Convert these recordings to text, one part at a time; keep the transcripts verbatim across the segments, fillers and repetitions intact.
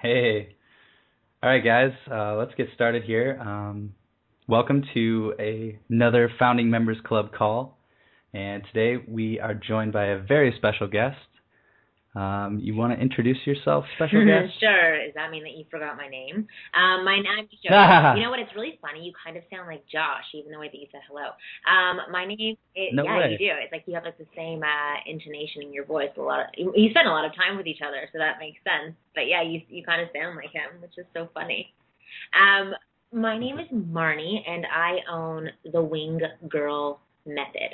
Hey. All right, guys. Uh, let's get started here. Um, welcome to a, another Founding Members Club call. And today we are joined by a very special guest. Um, you want to introduce yourself, special guest? Sure. Does that mean that you forgot my name? Um, my name is Josh. You know what? It's really funny. You kind of sound like Josh, even the way that you said hello. Um, my name is, No yeah, way. you do. It's like you have like the same uh, intonation in your voice. A lot of you, you spend a lot of time with each other, so that makes sense. But yeah, you you kind of sound like him, which is so funny. Um, my name is Marnie, and I own the Wing Girl Method.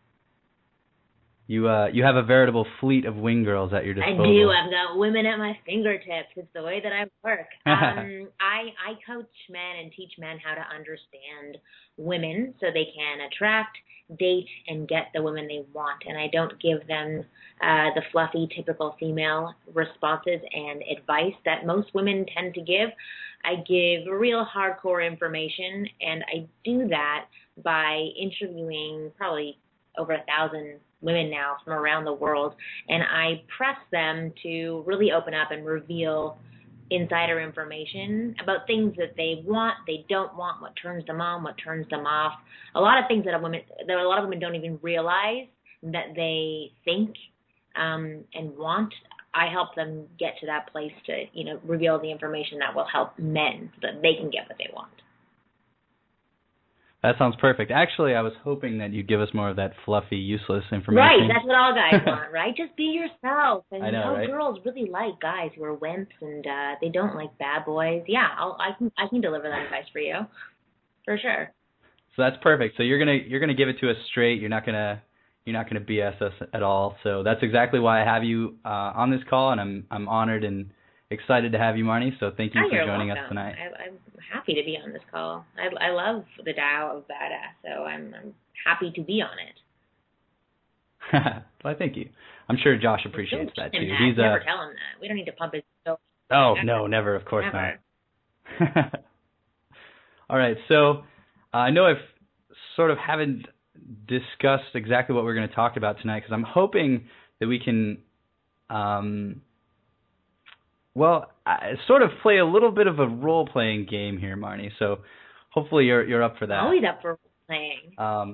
You uh, you have a veritable fleet of wing girls at your disposal. I do. I've got women at my fingertips. It's the way that I work. Um, I I coach men and teach men how to understand women so they can attract, date, and get the women they want. And I don't give them uh, the fluffy, typical female responses and advice that most women tend to give. I give real hardcore information, and I do that by interviewing probably over a thousand women now from around the world, and I press them to really open up and reveal insider information about things that they want, they don't want, what turns them on, what turns them off. A lot of things that a woman, that a lot of women don't even realize that they think um, and want. I help them get to that place to, you know, reveal the information that will help men so that they can get what they want. That sounds perfect. Actually, I was hoping that you'd give us more of that fluffy, useless information. Right, that's what all guys want, right? Just be yourself. And I know, how right? girls really like guys who are wimps and uh, they don't like bad boys. Yeah, I'll, I can I can deliver that advice for you, for sure. So that's perfect. So you're gonna you're gonna give it to us straight. You're not gonna you're not gonna B S us at all. So that's exactly why I have you uh, on this call, and I'm I'm honored and excited to have you, Marnie. So thank you Oh, for you're joining welcome. us tonight. I, I'm happy to be on this call. I, I love the Tao of Badass, so I'm I'm happy to be on it. Well, thank you. I'm sure Josh appreciates that too. That. He's never uh, tell him that. We don't need to pump his ego. Oh never. no, never. Of course never. not. All right. So uh, I know I've sort of haven't discussed exactly what we're going to talk about tonight because I'm hoping that we can. Um, Well, I sort of play a little bit of a role-playing game here, Marnie. So hopefully you're you're up for that. Always up for playing. Um,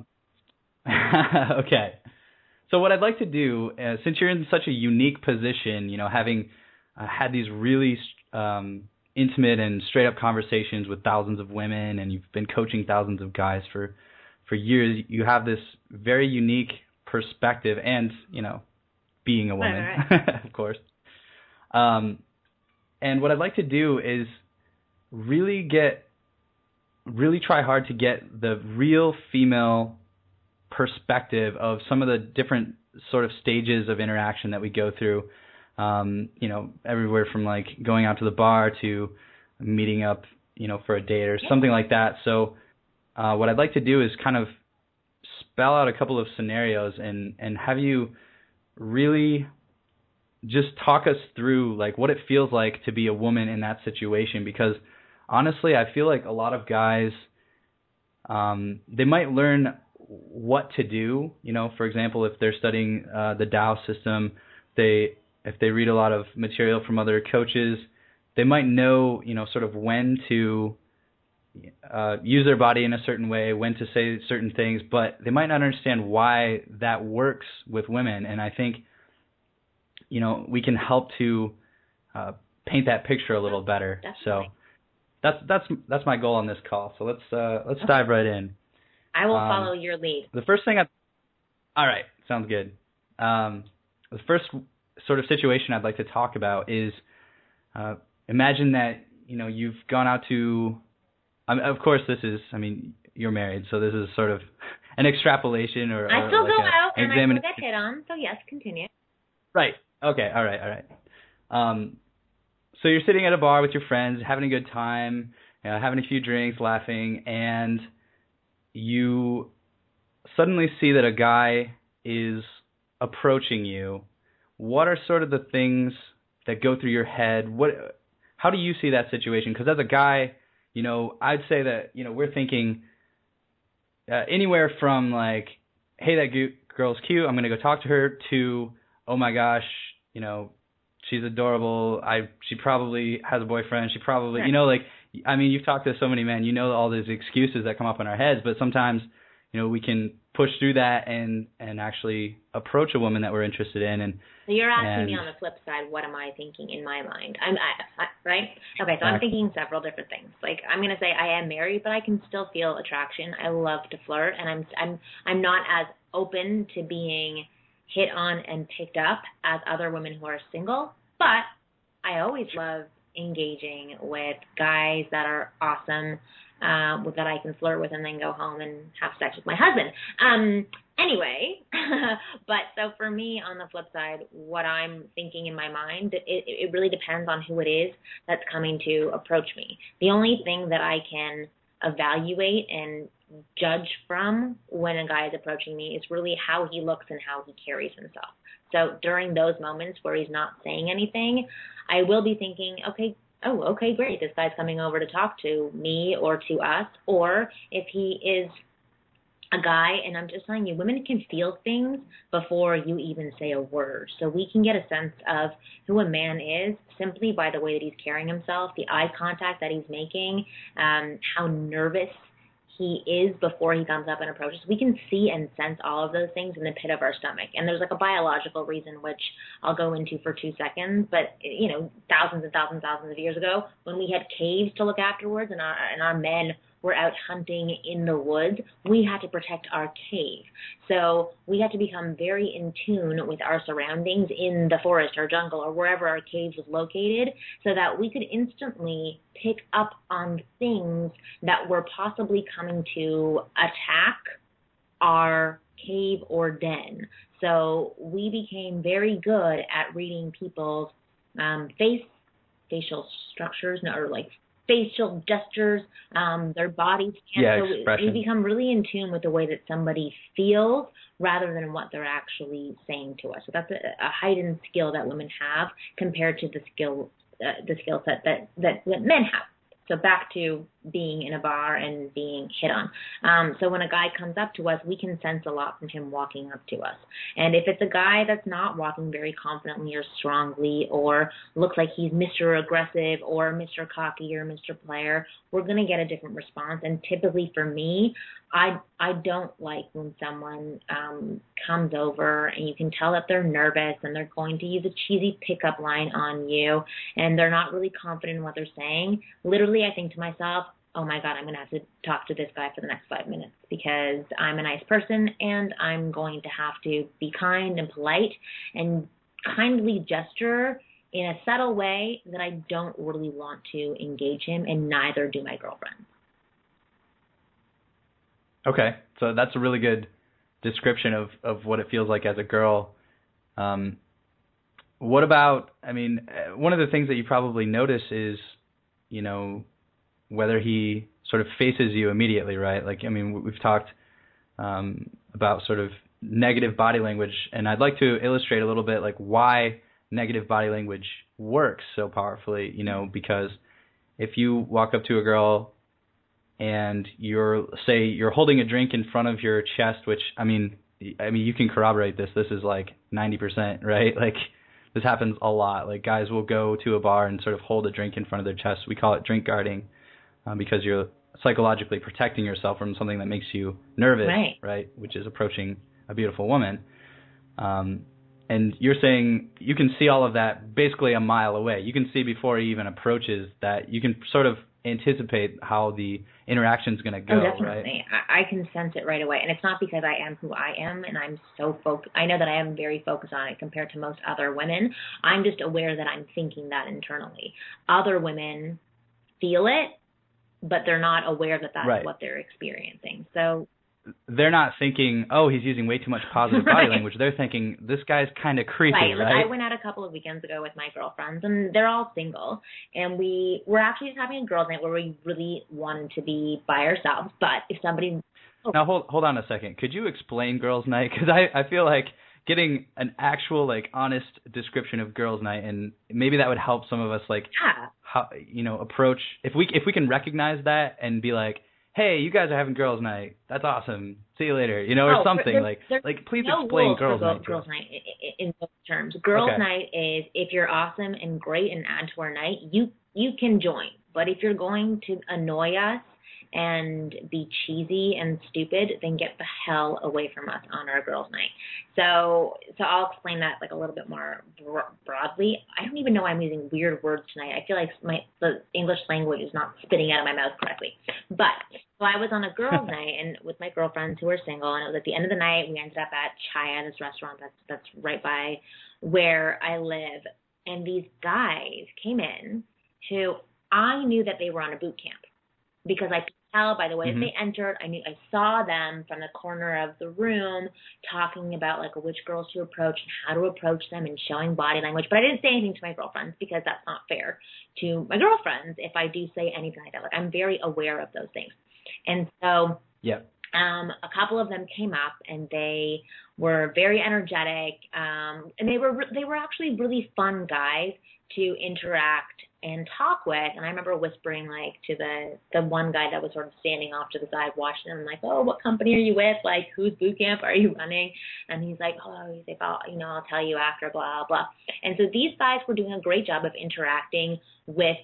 okay. So what I'd like to do, uh, since you're in such a unique position, you know, having uh, had these really um, intimate and straight-up conversations with thousands of women, and you've been coaching thousands of guys for for years, you have this very unique perspective, and you know, being a woman, Right, right. of course. Um, And what I'd like to do is really get, really try hard to get the real female perspective of some of the different sort of stages of interaction that we go through. Um, you know, everywhere from like going out to the bar to meeting up, you know, for a date or something like that. So uh, what I'd like to do is kind of spell out a couple of scenarios and, and have you really just talk us through like what it feels like to be a woman in that situation, because honestly, I feel like a lot of guys, um, they might learn what to do. You know, for example, if they're studying uh, the Tao system, they if they read a lot of material from other coaches, they might know, you know, sort of when to uh, use their body in a certain way, when to say certain things, but they might not understand why that works with women. And I think, you know, we can help to uh, paint that picture a little better. Definitely. So that's that's that's my goal on this call. So let's uh, let's dive right in. I will um, follow your lead. The first thing I, all right, sounds good. Um, the first sort of situation I'd like to talk about is uh, imagine that, you know, you've gone out to, I mean, of course this is, I mean, you're married, so this is sort of an extrapolation or, I or still like go a, out and examine- I still get hit on, so yes, continue. Right. Okay. All right. All right. Um, so you're sitting at a bar with your friends, having a good time, you know, having a few drinks, laughing, and you suddenly see that a guy is approaching you. What are sort of the things that go through your head? What, how do you see that situation? Because as a guy, you know, I'd say that, you know, we're thinking uh, anywhere from like, hey, that gu- girl's cute, I'm going to go talk to her, to, oh my gosh, you know, she's adorable. I she probably has a boyfriend. She probably, Right. you know, like, I mean, you've talked to so many men. You know all these excuses that come up in our heads, but sometimes, you know, we can push through that and and actually approach a woman that we're interested in. And So you're asking and, me on the flip side, what am I thinking in my mind? I'm I, I, right. Okay, so uh, I'm thinking several different things. Like I'm gonna say I am married, but I can still feel attraction. I love to flirt, and I'm I'm I'm not as open to being hit on and picked up as other women who are single. But I always love engaging with guys that are awesome, uh, that I can flirt with and then go home and have sex with my husband. Um, anyway, but so for me, on the flip side, what I'm thinking in my mind, it, it really depends on who it is that's coming to approach me. The only thing that I can evaluate and judge from when a guy is approaching me is really how he looks and how he carries himself. So during those moments where he's not saying anything, I will be thinking, okay, oh, okay, great, this guy's coming over to talk to me or to us. Or if he is a guy, and I'm just telling you, women can feel things before you even say a word. So we can get a sense of who a man is simply by the way that he's carrying himself, the eye contact that he's making, um, how nervous he is before he comes up and approaches. We can see and sense all of those things in the pit of our stomach. And there's like a biological reason, which I'll go into for two seconds. But, you know, thousands and thousands and thousands of years ago, when we had caves to look afterwards and our, and our men were out hunting in the woods, we had to protect our cave. So we had to become very in tune with our surroundings in the forest or jungle or wherever our cave was located so that we could instantly pick up on things that were possibly coming to attack our cave or den. So we became very good at reading people's um, face, facial structures, or like facial gestures, um, their bodies. And yeah, so expression. we become really in tune with the way that somebody feels rather than what they're actually saying to us. So that's a, a heightened skill that women have compared to the skill uh, the skill set that, that, that men have. So back to being in a bar and being hit on. Um, so when a guy comes up to us, we can sense a lot from him walking up to us. And if it's a guy that's not walking very confidently or strongly or looks like he's Mister Aggressive or Mister Cocky or Mister Player, we're going to get a different response. And typically for me, I I don't like when someone um, comes over and you can tell that they're nervous and they're going to use a cheesy pickup line on you and they're not really confident in what they're saying. Literally, I think to myself, oh my God, I'm going to have to talk to this guy for the next five minutes because I'm a nice person and I'm going to have to be kind and polite and kindly gesture in a subtle way that I don't really want to engage him, and neither do my girlfriends. Okay, so that's a really good description of, of what it feels like as a girl. Um, what about, I mean, one of the things that you probably notice is, you know, whether he sort of faces you immediately, right? Like, I mean, we've talked um, about sort of negative body language, and I'd like to illustrate a little bit like why negative body language works so powerfully, you know, because if you walk up to a girl and you're, say, you're holding a drink in front of your chest, which, I mean, I mean, you can corroborate this. This is like ninety percent, right? Like, this happens a lot. Like, guys will go to a bar and sort of hold a drink in front of their chest. We call it drink guarding um, because you're psychologically protecting yourself from something that makes you nervous, right? right? Which is approaching a beautiful woman. Um, and you're saying you can see all of that basically a mile away. You can see before he even approaches that you can sort of anticipate how the interaction's going to go, oh, definitely. right? I, I can sense it right away. And it's not because I am who I am and I'm so focused. I know that I am very focused on it compared to most other women. I'm just aware that I'm thinking that internally. Other women feel it, but they're not aware that that's right. what they're experiencing. So they're not thinking, oh, he's using way too much positive right. body language. They're thinking, this guy's kind of creepy, right? right? Like I went out a couple of weekends ago with my girlfriends, and they're all single. And we were actually just having a girls' night where we really wanted to be by ourselves. But if somebody... Oh. Now, hold hold on a second. Could you explain girls' night? Because I, I feel like getting an actual, like, honest description of girls' night, and maybe that would help some of us, like, yeah. how, you know, approach... If we if we can recognize that and be like, hey, you guys are having girls' night. That's awesome. See you later. You know, or oh, something there's, like there's like please no explain rules girls' for night. girls' night in, in those terms. Girls' okay. night is if you're awesome and great and add to our night, you you can join. But if you're going to annoy us and be cheesy and stupid, then get the hell away from us on our girls' night. So, so I'll explain that like a little bit more bro- broadly. I don't even know why I'm using weird words tonight. I feel like my the English language is not spitting out of my mouth correctly. But so I was on a girls' night and with my girlfriends who were single, and it was at the end of the night. We ended up at Chaya, this restaurant that's that's right by where I live, and these guys came in who I knew that they were on a boot camp because I could tell by the way mm-hmm. that they entered. I knew I saw them from the corner of the room talking about like which girls to approach and how to approach them and showing body language. But I didn't say anything to my girlfriends because that's not fair to my girlfriends if I do say anything like that. Like I'm very aware of those things. And so yeah. Um, a couple of them came up and they were very energetic, um, and they were re- they were actually really fun guys to interact and talk with. And I remember whispering like to the the one guy that was sort of standing off to the side watching them, like, oh, what company are you with? Like, whose boot camp are you running? And he's like, oh, he's like, oh, you know, I'll tell you after, blah blah. And so these guys were doing a great job of interacting with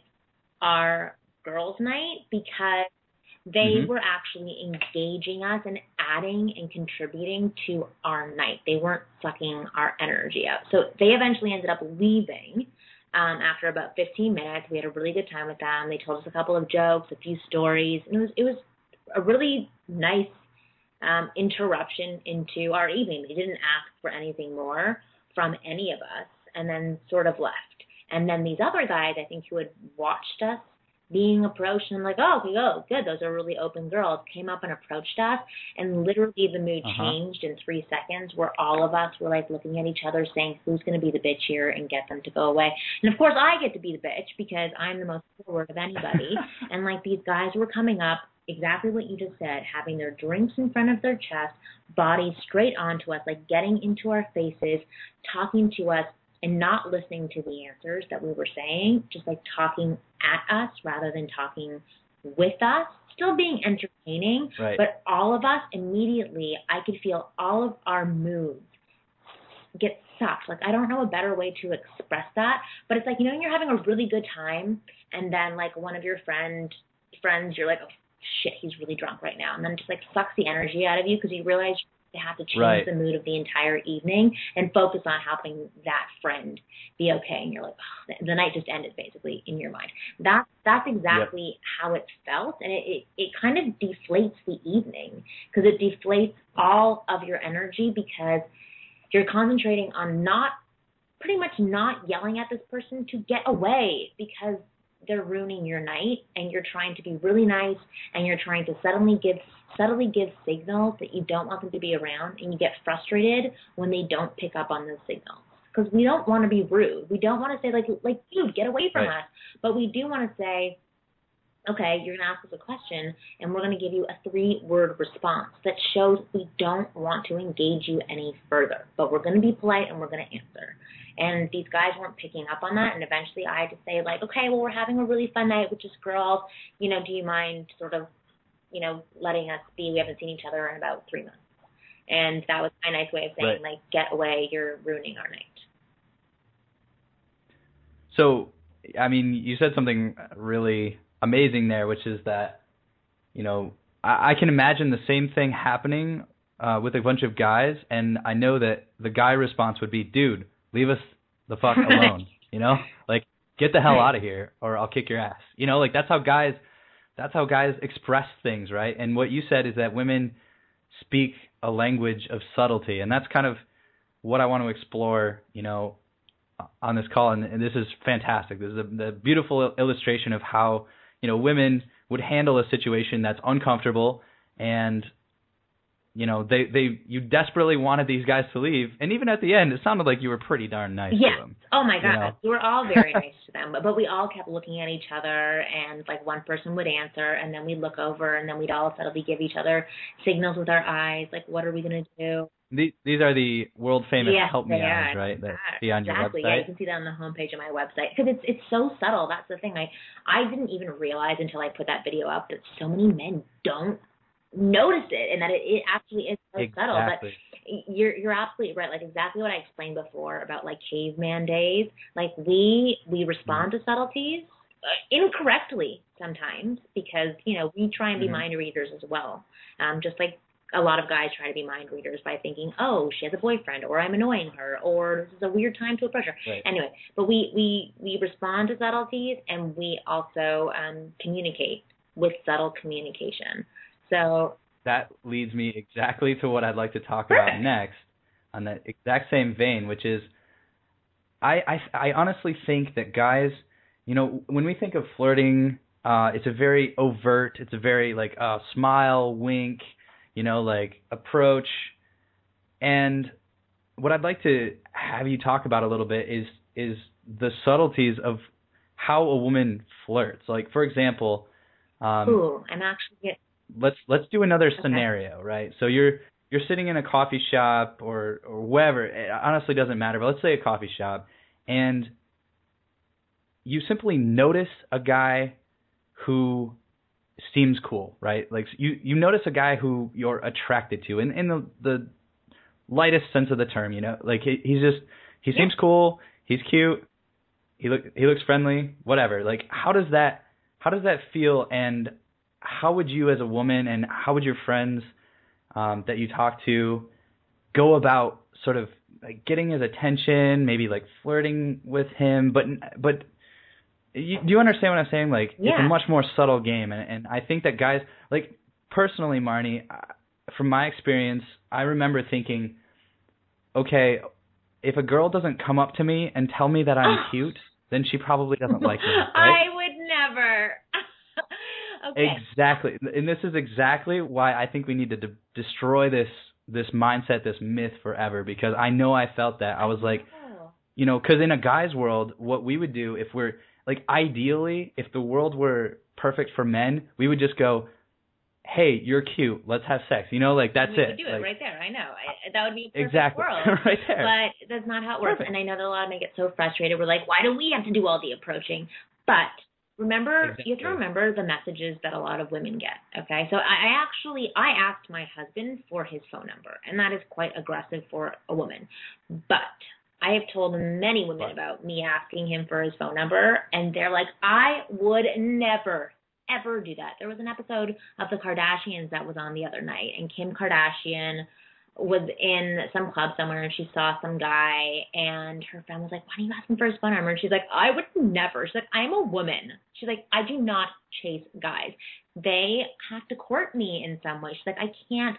our girls' night because they mm-hmm. were actually engaging us and adding and contributing to our night. They weren't sucking our energy out. So they eventually ended up leaving um, after about fifteen minutes. We had a really good time with them. They told us a couple of jokes, a few stories. And it was it was a really nice um, interruption into our evening. They didn't ask for anything more from any of us and then sort of left. And then these other guys, I think, who had watched us being approached, and I'm like, oh, okay, oh, good, those are really open girls, came up and approached us, and literally the mood uh-huh. changed in three seconds where all of us were like looking at each other saying, who's going to be the bitch here and get them to go away. And of course I get to be the bitch because I'm the most forward of anybody. And like these guys were coming up, exactly what you just said, having their drinks in front of their chest, bodies straight onto us, like getting into our faces, talking to us, and not listening to the answers that we were saying, just like talking at us rather than talking with us, still being entertaining, right. but all of us immediately, I could feel all of our moods get sucked. Like, I don't know a better way to express that, but it's like, you know, when you're having a really good time, and then like one of your friend friends, you're like, oh shit, he's really drunk right now, and then it just like sucks the energy out of you because you realize you have to change right. the mood of the entire evening and focus on helping that friend be okay. And you're like, oh, the night just ended basically in your mind. That, that's exactly yep. how it felt. And it, it, it kind of deflates the evening because it deflates all of your energy because you're concentrating on not, pretty much not yelling at this person to get away because they're ruining your night, and you're trying to be really nice, and you're trying to suddenly give subtly give signals that you don't want them to be around, and you get frustrated when they don't pick up on those signals. Because we don't want to be rude. We don't want to say, like, like, dude, get away from right. us. But we do want to say, okay, you're going to ask us a question, and we're going to give you a three-word response that shows we don't want to engage you any further. But we're going to be polite, and we're going to answer. And these guys weren't picking up on that, and eventually I had to say, like, okay, well, we're having a really fun night with just girls. You know, do you mind sort of, you know, letting us be? We haven't seen each other in about three months. And that was my nice way of saying, right. like, get away, you're ruining our night. So, I mean, you said something really amazing there, which is that, you know, I, I can imagine the same thing happening uh, with a bunch of guys, and I know that the guy response would be, dude, leave us the fuck alone, you know? Like, get the hell out of here or I'll kick your ass. You know, like that's how guys that's how guys express things, right? And what you said is that women speak a language of subtlety, and that's kind of what I want to explore, you know, on this call. And, and this is fantastic. This is a, the beautiful illustration of how, you know, women would handle a situation that's uncomfortable, and you know, they, they, you desperately wanted these guys to leave. And even at the end, it sounded like you were pretty darn nice yeah. to them. Oh my God. You know? We were all very nice to them, but, but we all kept looking at each other, and like one person would answer, and then we'd look over, and then we'd all subtly give each other signals with our eyes. Like, what are we going to do? these, these are the world famous yes, help me eyes, are. right? That Yeah, see on exactly. your website. Yeah, you can see that on the homepage of my website because it's it's so subtle. That's the thing. I I didn't even realize until I put that video up that so many men don't notice it, and that it, it actually is so Exactly. subtle. But you're you're absolutely right. Like exactly what I explained before about like caveman days. Like we we respond mm-hmm. to subtleties uh, incorrectly sometimes because you know we try and be mm-hmm. mind readers as well. Um, just like a lot of guys try to be mind readers by thinking, oh, she has a boyfriend, or I'm annoying her, or this is a weird time to approach her. Right. Anyway, but we, we, we respond to subtleties, and we also um, communicate with subtle communication. So that leads me exactly to what I'd like to talk perfect. about next on that exact same vein, which is I, I, I honestly think that guys, you know, when we think of flirting, uh, it's a very overt, it's a very like uh, smile, wink, you know, like approach. And what I'd like to have you talk about a little bit is is the subtleties of how a woman flirts. Like, for example, um, Ooh, I'm actually get- let's let's do another okay. scenario, right? So you're you're sitting in a coffee shop or or wherever. It honestly doesn't matter, but let's say a coffee shop, and you simply notice a guy who seems cool, right? Like you, you notice a guy who you're attracted to in, in the, the lightest sense of the term, you know, like he, he's just, he yeah. seems cool. He's cute. He look, he looks friendly, whatever. Like, how does that, how does that feel? And how would you as a woman and how would your friends um, that you talk to go about sort of like getting his attention, maybe like flirting with him, but, but, You, do you understand what I'm saying? Like, yeah. it's a much more subtle game, and, and I think that guys, like, personally, Marnie, from my experience, I remember thinking, okay, if a girl doesn't come up to me and tell me that I'm cute, then she probably doesn't like me, right? I would never. Okay. Exactly, and this is exactly why I think we need to de- destroy this this mindset, this myth forever, because I know I felt that. I was like, oh. you know, because in a guy's world, what we would do if we're like, ideally, if the world were perfect for men, we would just go, hey, you're cute, let's have sex. You know, like, that's we it. We could do it like, right there, I know. I, that would be a perfect exactly. world. Right there. But that's not how it works. Perfect. And I know that a lot of men get so frustrated. We're like, why do we have to do all the approaching? But remember, exactly. You have to remember the messages that a lot of women get, okay? So I, I actually, I asked my husband for his phone number, and that is quite aggressive for a woman. But I have told many women about me asking him for his phone number, and they're like, I would never, ever do that. There was an episode of The Kardashians that was on the other night, and Kim Kardashian was in some club somewhere, and she saw some guy, and her friend was like, why don't you ask him for his phone number? And she's like, I would never. She's like, I'm a woman. She's like, I do not chase guys. They have to court me in some way. She's like, I can't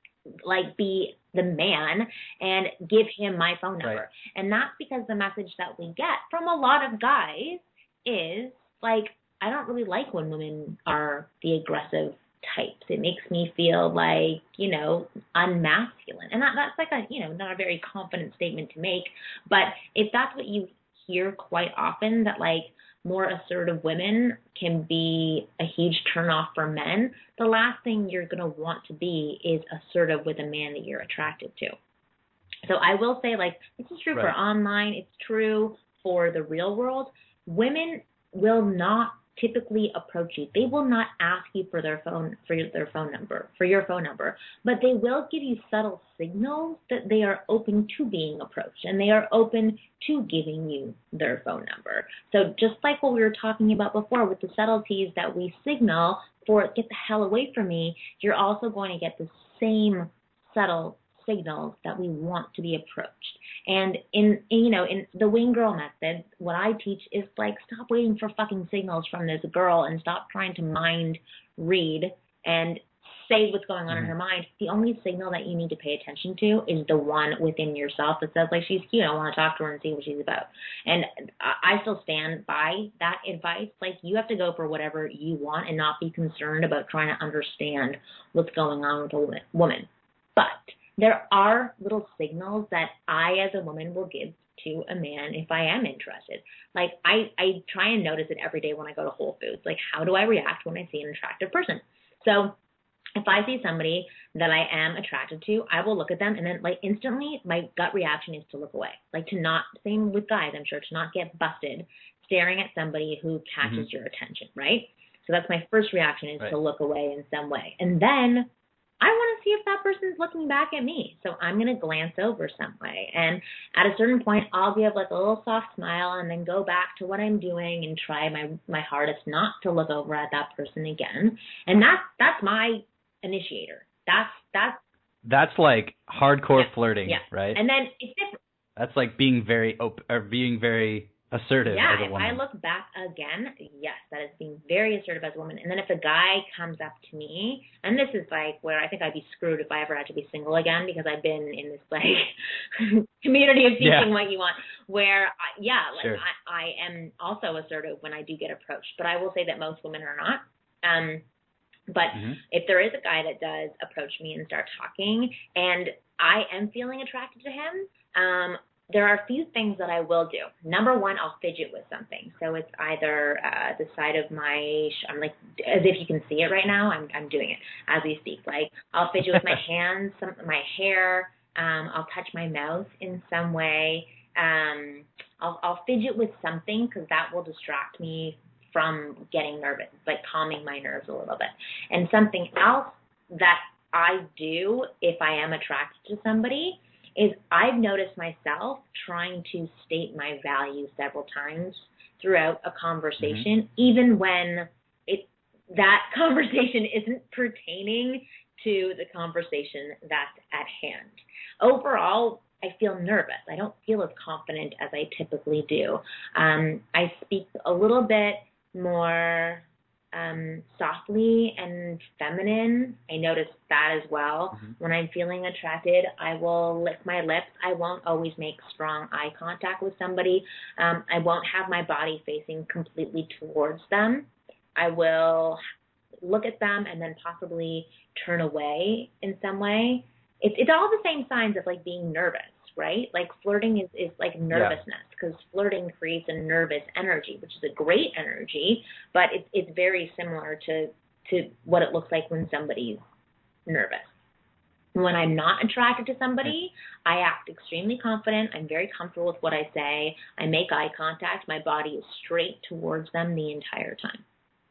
like be the man and give him my phone number. Right. And that's because the message that we get from a lot of guys is like, I don't really like when women are the aggressive types. It makes me feel like, you know, unmasculine. And that, that's like a, you know, not a very confident statement to make. But if that's what you hear quite often, that like more assertive women can be a huge turnoff for men, the last thing you're going to want to be is assertive with a man that you're attracted to. So I will say, like, this is true right. for online. It's true for the real world. Women will not typically approach you. They will not ask you for their phone, for your, their phone number, for your phone number, but they will give you subtle signals that they are open to being approached, and they are open to giving you their phone number. So just like what we were talking about before with the subtleties that we signal for get the hell away from me, you're also going to get the same subtle signals that we want to be approached. And in, in, you know, in the wing girl method, what I teach is like, stop waiting for fucking signals from this girl and stop trying to mind read and say what's going on mm-hmm. in her mind. The only signal that you need to pay attention to is the one within yourself that says, like, she's cute, I want to talk to her and see what she's about. And I still stand by that advice. Like, you have to go for whatever you want and not be concerned about trying to understand what's going on with a woman. But there are little signals that I, as a woman, will give to a man if I am interested. Like, I, I try and notice it every day when I go to Whole Foods. Like, how do I react when I see an attractive person? So if I see somebody that I am attracted to, I will look at them and then like instantly my gut reaction is to look away. Like to not, same with guys, I'm sure, to not get busted staring at somebody who catches mm-hmm. your attention, right? So that's my first reaction is right. to look away in some way. And then I want to see if that person's looking back at me. So I'm going to glance over some way. And at a certain point, I'll give like a little soft smile and then go back to what I'm doing and try my, my hardest not to look over at that person again. And that's, that's my initiator. That's, that's, that's like hardcore yeah, flirting, yeah. right? And then it's different. That's like being very open or being very assertive yeah, as a woman. If I look back again, yes, that is being very assertive as a woman. And then if a guy comes up to me, and this is like where I think I'd be screwed if I ever had to be single again, because I've been in this like community of teaching yeah. what you want, where I, yeah, like sure. I, I am also assertive when I do get approached, but I will say that most women are not. Um, but mm-hmm. if there is a guy that does approach me and start talking, and I am feeling attracted to him, um, there are a few things that I will do. Number one, I'll fidget with something. So it's either uh, the side of my, sh- I'm like, as if you can see it right now, I'm I'm doing it as we speak. Like I'll fidget with my hands, some my hair. Um, I'll touch my mouth in some way. Um, I'll I'll fidget with something because that will distract me from getting nervous, like calming my nerves a little bit. And something else that I do if I am attracted to somebody is I've noticed myself trying to state my value several times throughout a conversation, mm-hmm. even when it that conversation isn't pertaining to the conversation that's at hand. Overall, I feel nervous. I don't feel as confident as I typically do. Um, I speak a little bit more Um, softly and feminine. I notice that as well. Mm-hmm. When I'm feeling attracted, I will lick my lips. I won't always make strong eye contact with somebody. Um, I won't have my body facing completely towards them. I will look at them and then possibly turn away in some way. It's it's all the same signs of like being nervous, right? Like flirting is, is like nervousness because yeah. flirting creates a nervous energy, which is a great energy, but it's it's very similar to to what it looks like when somebody's nervous. When I'm not attracted to somebody, I act extremely confident. I'm very comfortable with what I say. I make eye contact. My body is straight towards them the entire time.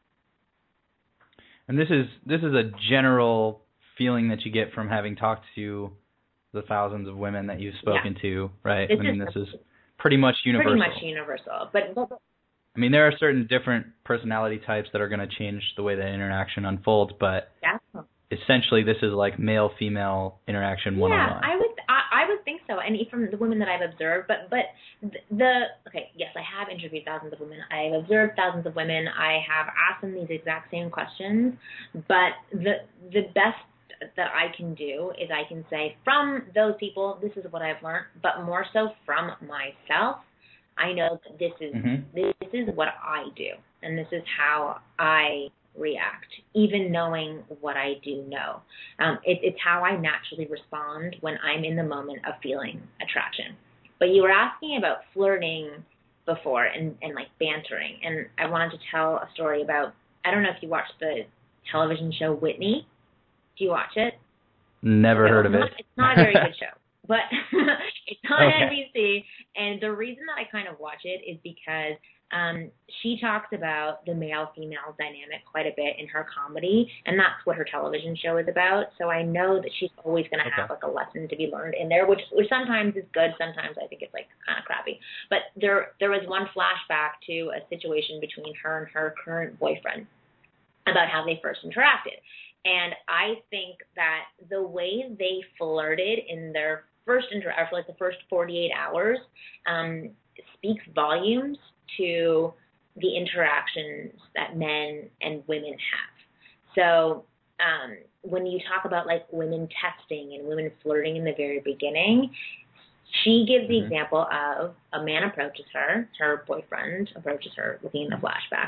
And this is this is a general feeling that you get from having talked to the thousands of women that you've spoken yeah. to, right? This I mean, is this is pretty much universal. Pretty much universal. But, but I mean, there are certain different personality types that are going to change the way that interaction unfolds, but yeah. essentially this is like male-female interaction one-on-one. Yeah, I would I, I would think so, and from the women that I've observed. But but the okay, yes, I have interviewed thousands of women. I've observed thousands of women. I have asked them these exact same questions. But the the best that I can do is I can say from those people, this is what I've learned, but more so from myself, I know that this is mm-hmm. this is what I do, and this is how I react, even knowing what I do know. Um, it, it's how I naturally respond when I'm in the moment of feeling attraction. But you were asking about flirting before and, and like bantering, and I wanted to tell a story about, I don't know if you watched the television show Whitney. Do you watch it? Never okay, heard of not, it. It's not a very good show, but it's on okay. N B C. And the reason that I kind of watch it is because um, she talks about the male-female dynamic quite a bit in her comedy, and that's what her television show is about. So I know that she's always going to okay. have like a lesson to be learned in there, which, which sometimes is good, sometimes I think it's like kind of crappy. But there there was one flashback to a situation between her and her current boyfriend about how they first interacted. And I think that the way they flirted in their first interaction, for like the first forty-eight hours, um, speaks volumes to the interactions that men and women have. So um, when you talk about like women testing and women flirting in the very beginning, she gives the mm-hmm. example of a man approaches her, her boyfriend approaches her looking in the flashback.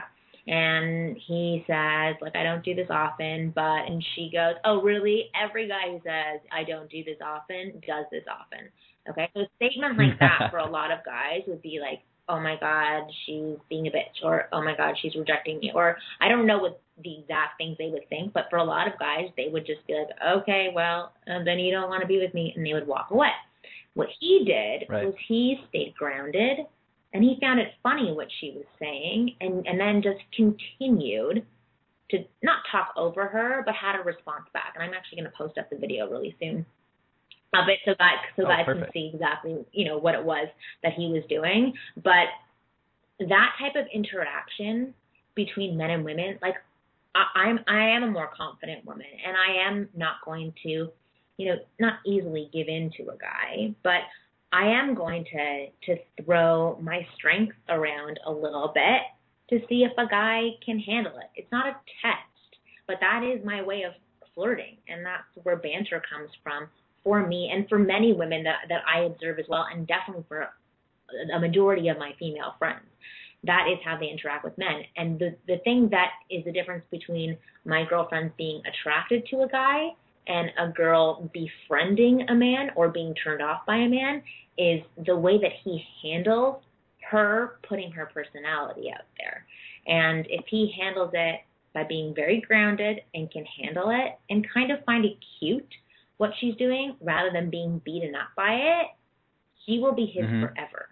And he says, like, I don't do this often, but, and she goes, oh, really? Every guy who says, I don't do this often, does this often. Okay? So a statement like that for a lot of guys would be like, oh my God, she's being a bitch, or oh my God, she's rejecting me, or I don't know what the exact things they would think, but for a lot of guys, they would just be like, okay, well, uh, then you don't want to be with me, and they would walk away. What he did Right. was he stayed grounded, and he found it funny what she was saying, and, and then just continued to not talk over her, but had a response back. And I'm actually going to post up the video really soon of it so guys, so Oh, guys perfect. can see exactly, you know, what it was that he was doing. But that type of interaction between men and women, like I, I'm, I am a more confident woman, and I am not going to, you know, not easily give in to a guy, but I am going to to throw my strength around a little bit to see if a guy can handle it. It's not a test, but that is my way of flirting, and that's where banter comes from for me and for many women that, that I observe as well, and definitely for a majority of my female friends. That is how they interact with men. And the, the thing that is the difference between my girlfriends being attracted to a guy and a girl befriending a man or being turned off by a man is the way that he handles her putting her personality out there. And if he handles it by being very grounded and can handle it and kind of find it cute what she's doing rather than being beaten up by it, he will be his mm-hmm. forever.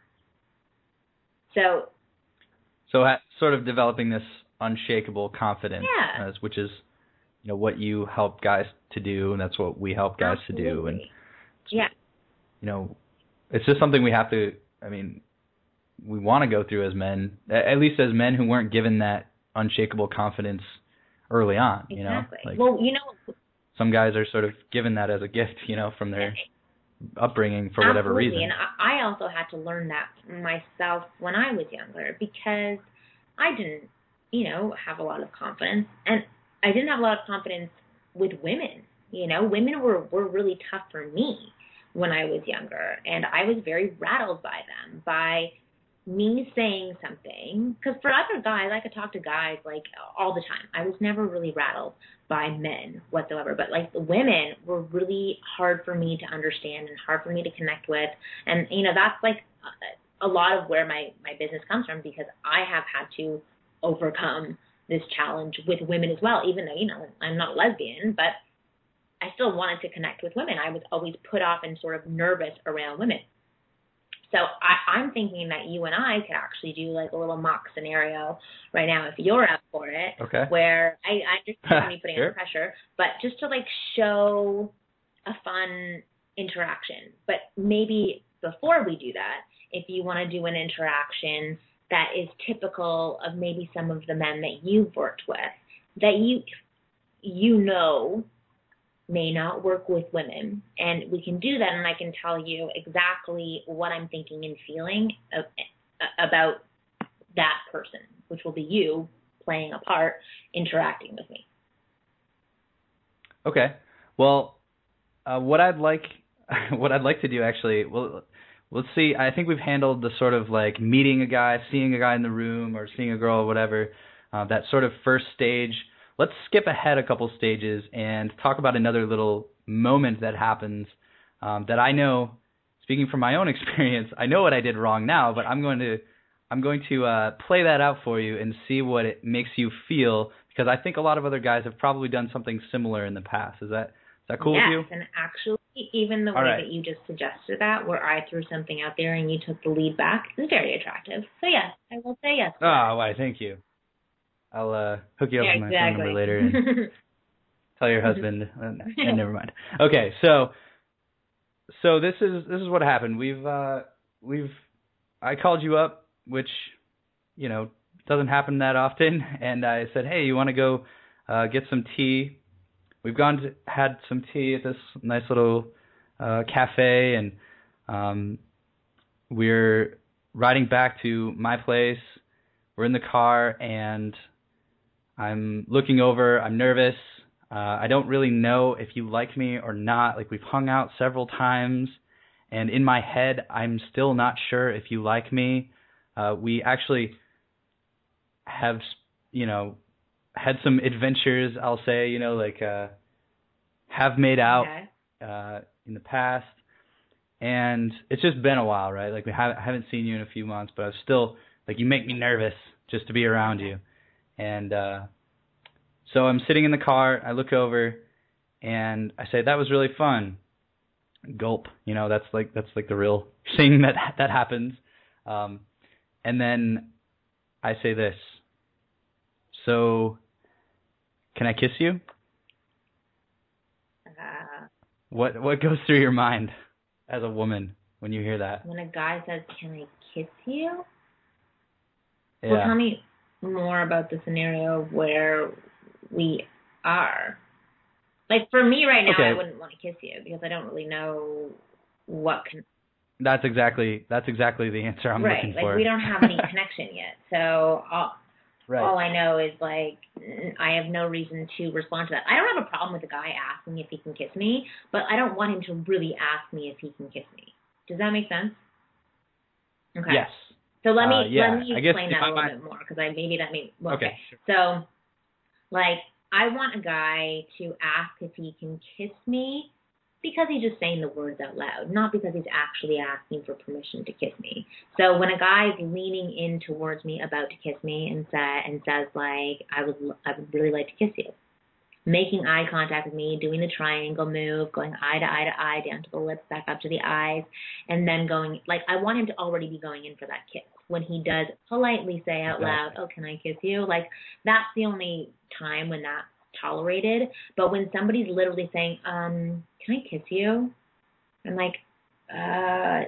So, so ha- sort of developing this unshakable confidence, yeah. as, which is, you know, what you help guys to do, and that's what we help guys Absolutely. to do. And yeah, you know, it's just something we have to. I mean, we want to go through as men, at least as men who weren't given that unshakable confidence early on. You exactly. know, like, well, you know, some guys are sort of given that as a gift, you know, from their upbringing for whatever absolutely. reason. And I also had to learn that myself when I was younger, because I didn't, you know, have a lot of confidence, and I didn't have a lot of confidence with women. You know, women were, were really tough for me when I was younger, and I was very rattled by them, by me saying something. Because for other guys, I could talk to guys like all the time. I was never really rattled by men whatsoever, but like the women were really hard for me to understand and hard for me to connect with. And, you know, that's like a lot of where my, my business comes from, because I have had to overcome this challenge with women as well, even though, you know, I'm not lesbian, but I still wanted to connect with women. I was always put off and sort of nervous around women. So I, I'm thinking that you and I could actually do like a little mock scenario right now, if you're up for it. Okay. Where I, I understand me putting sure. under pressure, but just to like show a fun interaction. But maybe before we do that, if you want to do an interaction that is typical of maybe some of the men that you've worked with, that you you know may not work with women, and we can do that, and I can tell you exactly what I'm thinking and feeling of, about that person, which will be you playing a part, interacting with me. Okay. Well, uh, what I'd like, what I'd like to do actually, well, let's see. I think we've handled the sort of like meeting a guy, seeing a guy in the room, or seeing a girl, or whatever. Uh, that sort of first stage. Let's skip ahead a couple stages and talk about another little moment that happens um, that I know, speaking from my own experience, I know what I did wrong now, but I'm going to I'm going to uh, play that out for you and see what it makes you feel, because I think a lot of other guys have probably done something similar in the past. Is that is that cool yes, with you? Yes, and actually, even the All way right. that you just suggested that, where I threw something out there and you took the lead back, is very attractive. So yes, I will say yes. Oh, why? Thank you. I'll uh, hook you up yeah, with my exactly. phone number later and tell your husband. and, and never mind. Okay, so so this is this is what happened. We've uh, we've I called you up, which you know doesn't happen that often, and I said, hey, you want to go uh, get some tea? We've gone to, had some tea at this nice little uh, cafe, and um, we're riding back to my place. We're in the car, and I'm looking over. I'm nervous. Uh, I don't really know if you like me or not. Like, we've hung out several times, and in my head, I'm still not sure if you like me. Uh, we actually have, you know, had some adventures, I'll say, you know, like uh, have made out okay. uh, in the past. and it's just been a while, right? Like we haven't haven't seen you in a few months, but I was still like, you make me nervous just to be around you. And uh, so I'm sitting in the car. I look over, and I say, "That was really fun." Gulp. You know, that's like that's like the real thing that that happens. Um, and then I say this. So, can I kiss you? Uh, what what goes through your mind as a woman when you hear that? When a guy says, "Can I kiss you?" Yeah. Well, tell me more about the scenario where we are. Like, for me right now, okay. I wouldn't want to kiss you because I don't really know what can... That's exactly that's exactly the answer I'm right. looking like, for. Right, like, we don't have any connection yet. So all, right. all I know is, like, I have no reason to respond to that. I don't have a problem with a guy asking if he can kiss me, but I don't want him to really ask me if he can kiss me. Does that make sense? Okay. Yes. So let me uh, yeah. let me I guess explain that a little mind... bit more, because I maybe that made well, okay. okay. So, like, I want a guy to ask if he can kiss me because he's just saying the words out loud, not because he's actually asking for permission to kiss me. So when a guy's leaning in towards me about to kiss me and sa- and says like, I would I would really like to kiss you, making eye contact with me, doing the triangle move, going eye to eye to eye, down to the lips, back up to the eyes, and then going, like, I want him to already be going in for that kiss. When he does politely say out loud, oh, can I kiss you? Like, that's the only time when that's tolerated. But when somebody's literally saying, um, can I kiss you? I'm like, uh,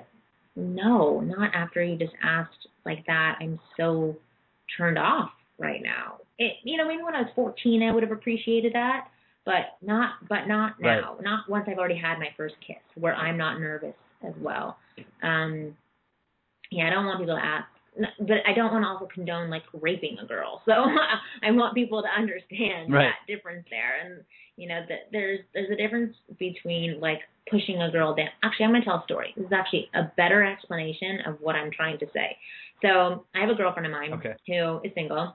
no, not after you just asked like that. I'm so turned off right now. It, you know, maybe when I was fourteen, I would have appreciated that, but not, but not now. Right. Not once I've already had my first kiss, where I'm not nervous as well. Um, yeah, I don't want people to ask, but I don't want to also condone like raping a girl. So I want people to understand right. that difference there, and you know that there's there's a difference between like pushing a girl down. Actually, I'm going to tell a story. This is actually a better explanation of what I'm trying to say. So I have a girlfriend of mine okay. who is single.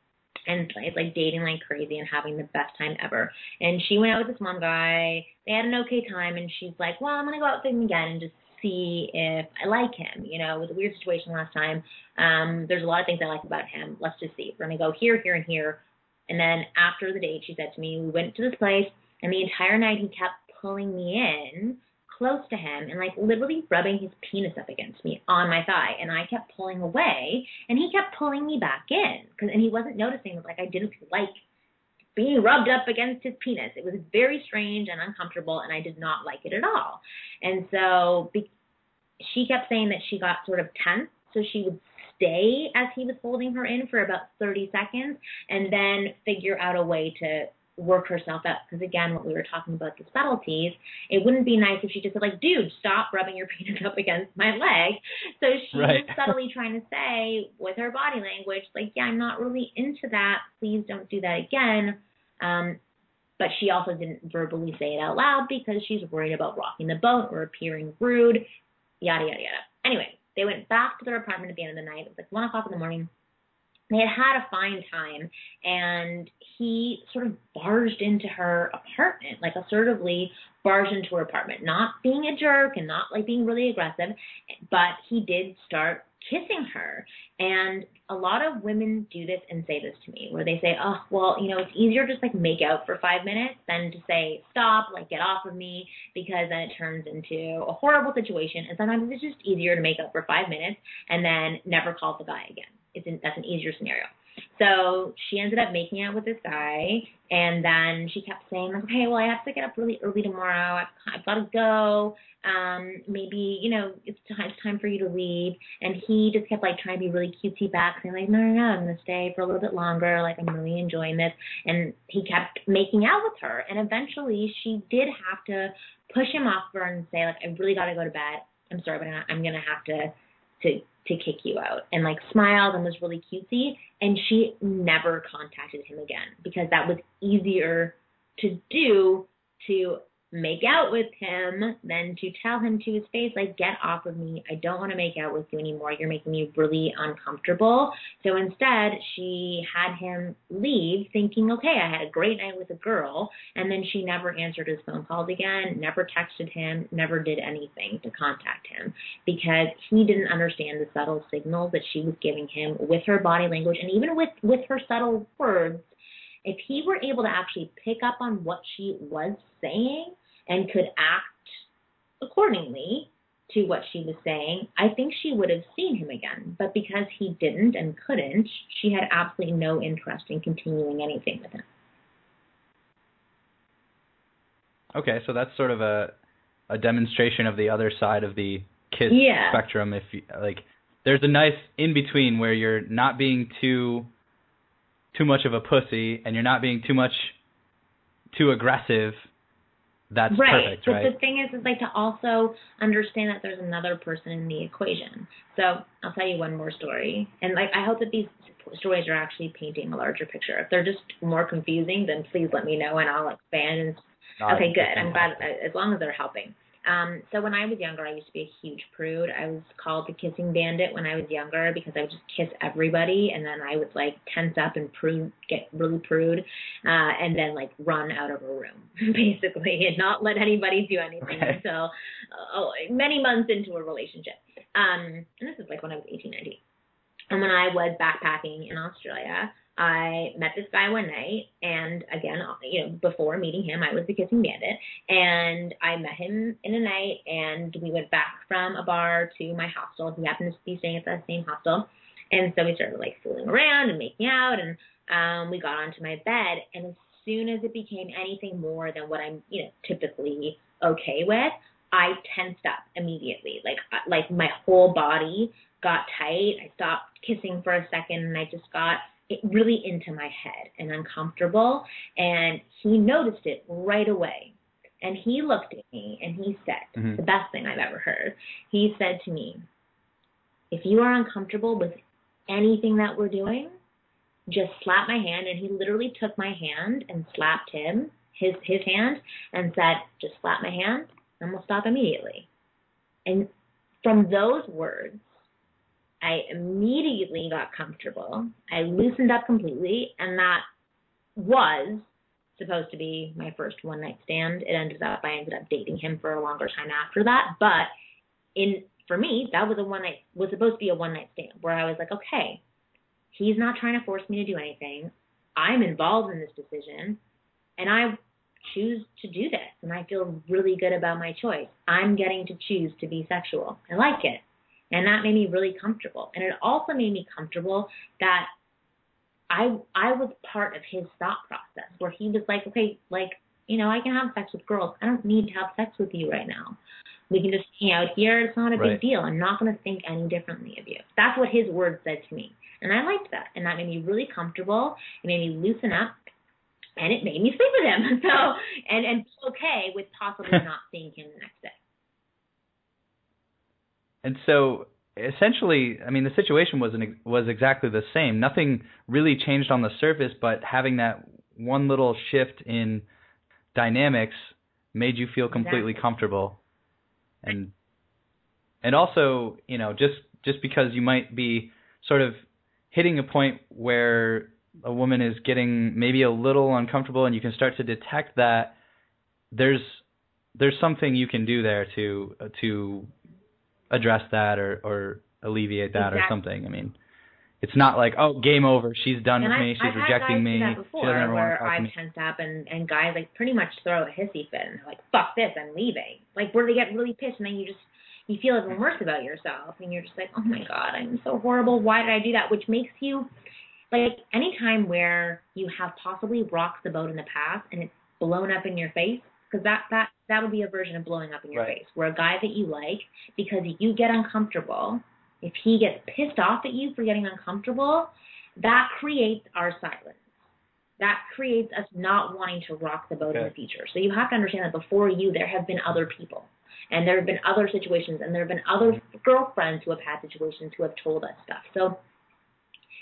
And it's like dating like crazy and having the best time ever. And she went out with this one guy. They had an okay time, and she's like, well, I'm going to go out with him again and just see if I like him. You know, it was a weird situation last time. Um, there's a lot of things I like about him. Let's just see. We're going to go here, here, and here. And then after the date, she said to me, we went to this place, and the entire night he kept pulling me in close to him and like literally rubbing his penis up against me on my thigh, and I kept pulling away and he kept pulling me back in, cause, and he wasn't noticing that like I didn't like being rubbed up against his penis. It was very strange and uncomfortable, and I did not like it at all. And so be- she kept saying that she got sort of tense, so she would stay as he was holding her in for about thirty seconds and then figure out a way to work herself up. Because again, what we were talking about, the subtleties, it wouldn't be nice if she just said like, dude, stop rubbing your penis up against my leg. So she right. was subtly trying to say with her body language, like, yeah, I'm not really into that. Please don't do that again. Um, but she also didn't verbally say it out loud because she's worried about rocking the boat or appearing rude, yada, yada, yada. Anyway, they went back to their apartment at the end of the night. It was like one o'clock in the morning. They had had a fine time, and he sort of barged into her apartment, like assertively barged into her apartment, not being a jerk and not like being really aggressive, but he did start kissing her. And a lot of women do this and say this to me, where they say, oh, well, you know, it's easier to just like make out for five minutes than to say, stop, like get off of me, because then it turns into a horrible situation. And sometimes it's just easier to make out for five minutes and then never call the guy again. It's an, that's an easier scenario. So she ended up making out with this guy, and then she kept saying, like, okay, well, I have to get up really early tomorrow. I've, I've got to go. Um, maybe, you know, it's time, it's time for you to leave. And he just kept, like, trying to be really cutesy back, saying, like, no, no, no, I'm going to stay for a little bit longer. Like, I'm really enjoying this. And he kept making out with her. And eventually she did have to push him off her and say, like, I really got to go to bed. I'm sorry, but I'm going to have to to to kick you out, and like smiled and was really cutesy, and she never contacted him again because that was easier to do to make out with him than to tell him to his face, like, get off of me. I don't want to make out with you anymore. You're making me really uncomfortable. So instead, she had him leave thinking, okay, I had a great night with a girl. And then she never answered his phone calls again, never texted him, never did anything to contact him because he didn't understand the subtle signals that she was giving him with her body language and even with, with her subtle words. If he were able to actually pick up on what she was saying and could act accordingly to what she was saying, I think she would have seen him again. But because he didn't and couldn't, she had absolutely no interest in continuing anything with him. Okay, so that's sort of a a demonstration of the other side of the kiss yeah. spectrum. If you, like, there's a nice in between where you're not being too too much of a pussy and you're not being too much too aggressive. That's right. perfect, but right? But the thing is, is like to also understand that there's another person in the equation. So I'll tell you one more story, and like I hope that these stories are actually painting a larger picture. If they're just more confusing, then please let me know and I'll expand. And, no, okay, good. I'm glad as long as they're helping. Um, so when I was younger, I used to be a huge prude. I was called the kissing bandit when I was younger because I would just kiss everybody, and then I would like tense up and prude, get really prude, uh, and then like run out of a room basically, and not let anybody do anything okay. until uh, oh, many months into a relationship. Um, and this is like when I was eighteen, nineteen. And when I was backpacking in Australia, I met this guy one night, and again, you know, before meeting him, I was the kissing bandit, and I met him in a night, and we went back from a bar to my hostel. He happened to be staying at the same hostel, and so we started, like, fooling around and making out, and um, we got onto my bed, and as soon as it became anything more than what I'm, you know, typically okay with, I tensed up immediately, like, like my whole body got tight. I stopped kissing for a second, and I just got it really into my head and uncomfortable, and he noticed it right away. And he looked at me and he said, mm-hmm. the best thing I've ever heard, he said to me, if you are uncomfortable with anything that we're doing, just slap my hand. And he literally took my hand and slapped him, his his hand, and said, just slap my hand and we'll stop immediately. And from those words, I immediately got comfortable. I loosened up completely, and that was supposed to be my first one-night stand. It ended up, I ended up dating him for a longer time after that, but in for me, that was a one-night, was supposed to be a one-night stand where I was like, okay, he's not trying to force me to do anything. I'm involved in this decision, and I choose to do this, and I feel really good about my choice. I'm getting to choose to be sexual. I like it. And that made me really comfortable. And it also made me comfortable that I I was part of his thought process where he was like, okay, like, you know, I can have sex with girls. I don't need to have sex with you right now. We can just hang out here. It's not a right. big deal. I'm not going to think any differently of you. That's what his words said to me. And I liked that. And that made me really comfortable. It made me loosen up. And it made me sleep with him. So, and, and be okay with possibly not seeing him the next day. And so, essentially, I mean, the situation was an, was exactly the same. Nothing really changed on the surface, but having that one little shift in dynamics made you feel completely exactly. comfortable. And and also, you know, just just because you might be sort of hitting a point where a woman is getting maybe a little uncomfortable, and you can start to detect that, there's there's something you can do there to to address that or, or alleviate that exactly. or something. I mean, it's not like, oh, game over, she's done and with I, me, she's I've rejecting had guys me. Do that before, she doesn't ever where want to talk I've to me. tensed up and, and guys like pretty much throw a hissy fit and they're like, fuck this, I'm leaving. Like where they get really pissed, and then you just you feel even worse about yourself, and you're just like, oh my god, I'm so horrible. Why did I do that? Which makes you like any time where you have possibly rocked the boat in the past and it's blown up in your face, because that that that would be a version of blowing up in your right. face, where a guy that you like, because you get uncomfortable, if he gets pissed off at you for getting uncomfortable, that creates our silence. That creates us not wanting to rock the boat okay. in the future. So you have to understand that before you, there have been other people, and there have been other situations, and there have been other girlfriends who have had situations who have told us stuff. So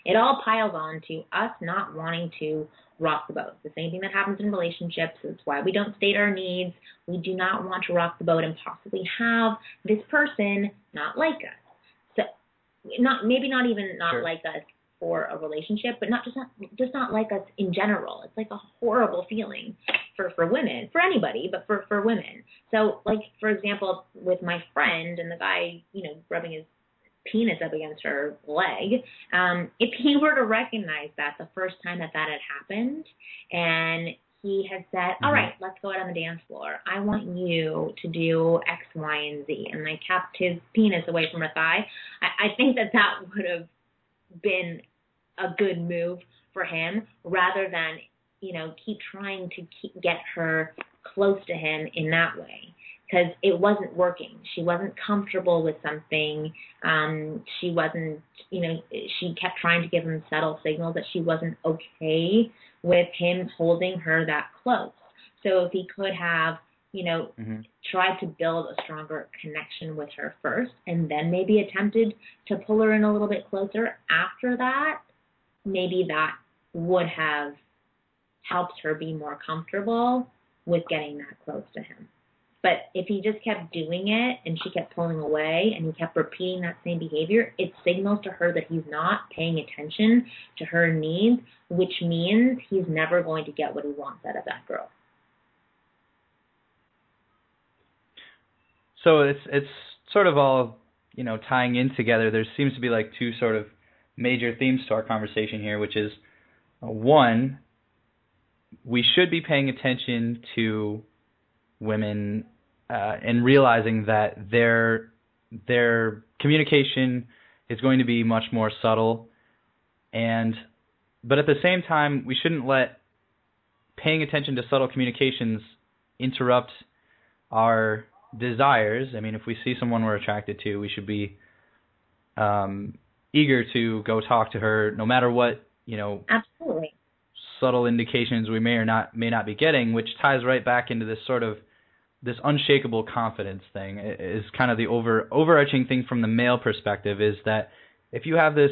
It all piles on to us not wanting to rock the boat. The same thing that happens in relationships. It's why we don't state our needs. We do not want to rock the boat and possibly have this person not like us. So, not maybe not even not Sure. like us for a relationship, but not just not just not like us in general. It's like a horrible feeling for, for women, for anybody, but for, for women. So, like, for example, with my friend and the guy, you know, rubbing his penis up against her leg, um, if he were to recognize that the first time that that had happened, and he had said, all right, let's go out on the dance floor. I want you to do X, Y, and Z, and I kept his penis away from her thigh, I, I think that that would have been a good move for him, rather than, you know, keep trying to keep, get her close to him in that way, because it wasn't working. She wasn't comfortable with something. Um, she wasn't, you know, she kept trying to give him subtle signals that she wasn't okay with him holding her that close. So if he could have, you know, mm-hmm. tried to build a stronger connection with her first, and then maybe attempted to pull her in a little bit closer after that, maybe that would have helped her be more comfortable with getting that close to him. But if he just kept doing it and she kept pulling away and he kept repeating that same behavior, it signals to her that he's not paying attention to her needs, which means he's never going to get what he wants out of that girl. So it's it's sort of all, you know, tying in together. There seems to be like two sort of major themes to our conversation here, which is, uh, one, we should be paying attention to women uh, and realizing that their their communication is going to be much more subtle, and but at the same time, we shouldn't let paying attention to subtle communications interrupt our desires. I mean, if we see someone we're attracted to, we should be um, eager to go talk to her, no matter what, you know, absolutely, subtle indications we may or not may not be getting, which ties right back into this sort of this unshakable confidence thing. Is kind of the over overarching thing from the male perspective, is that if you have this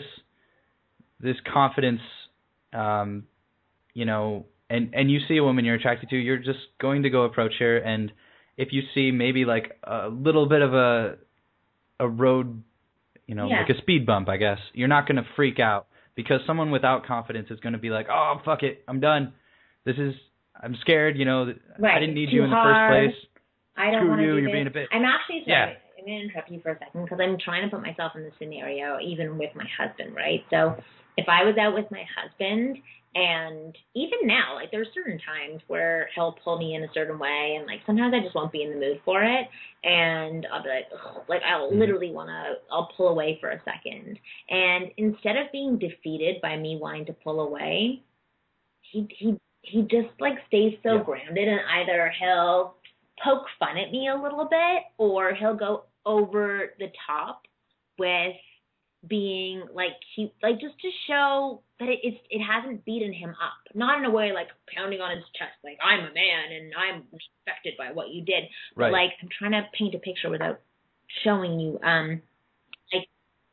this confidence, um, you know, and, and you see a woman you're attracted to, you're just going to go approach her, and if you see maybe like a little bit of a a road, you know, yeah. like a speed bump, I guess, you're not going to freak out, because someone without confidence is going to be like, oh, fuck it, I'm done. This is, I'm scared, you know, right. I didn't need Too you in the hard. first place. I don't Screw want to you, do you're this. being a bitch. I'm actually sorry. Yeah. I'm going to interrupt you for a second, because I'm trying to put myself in the scenario, even with my husband, right? So if I was out with my husband, and even now, like, there's certain times where he'll pull me in a certain way, and like sometimes I just won't be in the mood for it, and I'll be like, ugh, like I'll mm-hmm. literally want to, I'll pull away for a second, and instead of being defeated by me wanting to pull away, he he he just like stays so yeah. grounded, and either he'll poke fun at me a little bit, or he'll go over the top with being like cute, like just to show that it, it's it hasn't beaten him up, not in a way like pounding on his chest like I'm a man and I'm respected by what you did, but right. like I'm trying to paint a picture without showing you. Um, like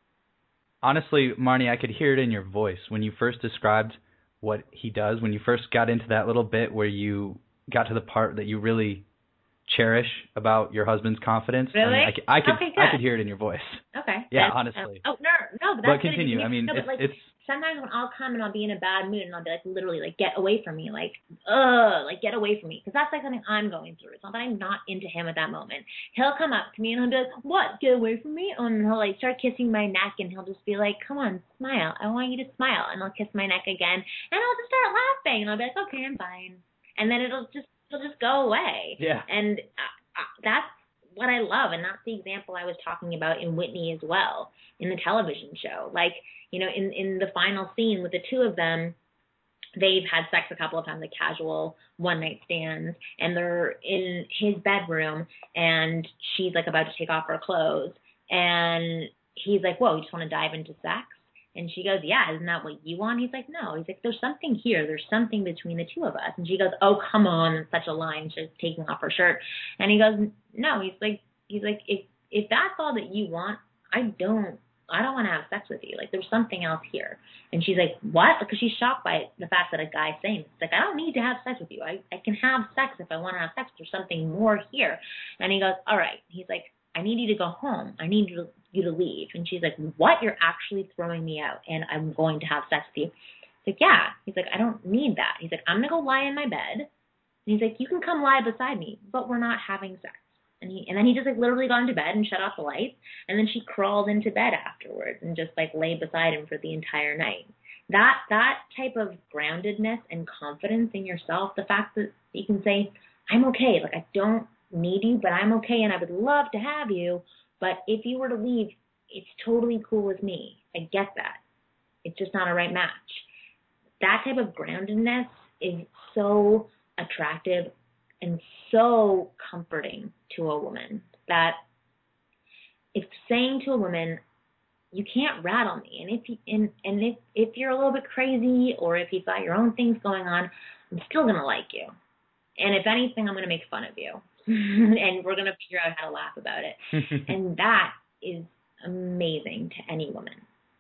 honestly, Marnie, I could hear it in your voice when you first described what he does. When you first got into that little bit where you got to the part that you really cherish about your husband's confidence. Really? I, mean, I, I could okay, I could hear it in your voice. Okay. Yeah, Then, honestly. Uh, oh no, no, but that's but continue. I mean, no, it's, but like it's sometimes when I'll come and I'll be in a bad mood and I'll be like literally like get away from me, like ugh, like get away from me, because that's like something I'm going through. It's not that I'm not into him at that moment. He'll come up to me and he'll be like, what? Get away from me? And he'll like start kissing my neck, and he'll just be like, come on, smile. I want you to smile. And I'll kiss my neck again, and I'll just start laughing, and I'll be like, okay, I'm fine. And then it'll just it'll just go away. Yeah. And uh, uh, that's what I love, and that's the example I was talking about in Whitney as well, in the television show. Like, you know, in, in the final scene with the two of them, they've had sex a couple of times, like casual one-night stands, and they're in his bedroom, and she's, like, about to take off her clothes, and he's like, whoa, you just want to dive into sex? And she goes, yeah, isn't that what you want? He's like, no. He's like, there's something here. There's something between the two of us. And she goes, oh, come on. It's such a line. She's taking off her shirt. And he goes, no. He's like, he's like, if if that's all that you want, I don't I don't want to have sex with you. Like, there's something else here. And she's like, what? Because she's shocked by the fact that a guy's saying, it's like, I don't need to have sex with you. I, I can have sex if I want to have sex. There's something more here. And he goes, all right. He's like, I need you to go home. I need you to, you to leave. And she's like, what? You're actually throwing me out, and I'm going to have sex with you. He's like, yeah. He's like, I don't need that. He's like, I'm going to go lie in my bed. And he's like, you can come lie beside me, but we're not having sex. And he and then he just like literally got into bed and shut off the lights. And then she crawled into bed afterwards and just like lay beside him for the entire night. That that type of groundedness and confidence in yourself, the fact that you can say, I'm okay. Like, I don't need you, but I'm okay, and I would love to have you. But if you were to leave, it's totally cool with me. I get that. It's just not a right match. That type of groundedness is so attractive and so comforting to a woman that if saying to a woman, you can't rattle me, and if you, and, and if, if you're a little bit crazy or if you've got your own things going on, I'm still going to like you. And if anything, I'm going to make fun of you. And we're going to figure out how to laugh about it. And that is amazing to any woman.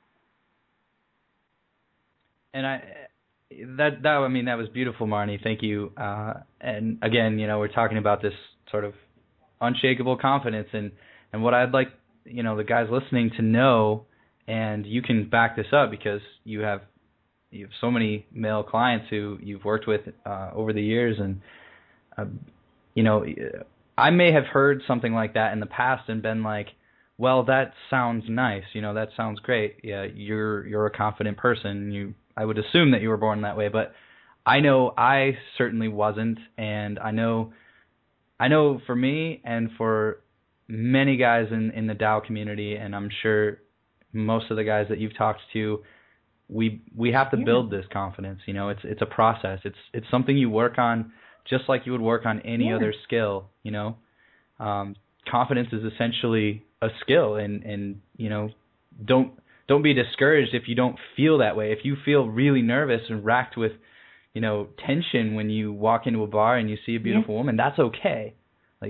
And I... That that I mean that was beautiful, Marnie. Thank you. Uh, and again, you know, we're talking about this sort of unshakable confidence, and, and what I'd like, you know, the guys listening to know, and you can back this up because you have you have so many male clients who you've worked with uh, over the years, and uh, you know, I may have heard something like that in the past and been like, well, that sounds nice, you know, that sounds great. Yeah, you're you're a confident person. You I would assume that you were born that way, but I know I certainly wasn't, and I know I know for me and for many guys in, in the Dow community, and I'm sure most of the guys that you've talked to, we we have to build this confidence. You know, it's it's a process. It's it's something you work on just like you would work on any yeah. other skill. You know, um, confidence is essentially a skill, and, and you know, don't. Don't be discouraged if you don't feel that way. If you feel really nervous and racked with, you know, tension when you walk into a bar and you see a beautiful yeah. woman, that's okay. Like,